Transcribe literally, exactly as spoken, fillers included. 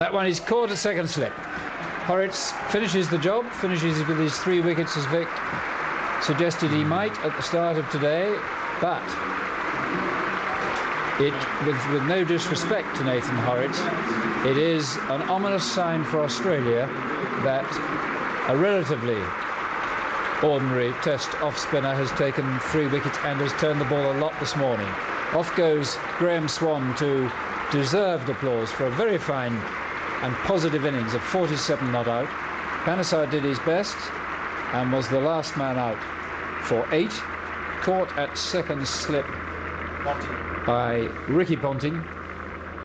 That one is caught at second slip. Horrocks finishes the job, finishes with his three wickets as Vic suggested he might at the start of today, but it, with, with no disrespect to Nathan Horrocks, it is an ominous sign for Australia that a relatively ordinary test off-spinner has taken three wickets and has turned the ball a lot this morning. Off goes Graeme Swann to deserved applause for a very fine and positive innings of forty-seven not out. Panesar did his best and was the last man out for eight, caught at second slip by Ricky Ponting.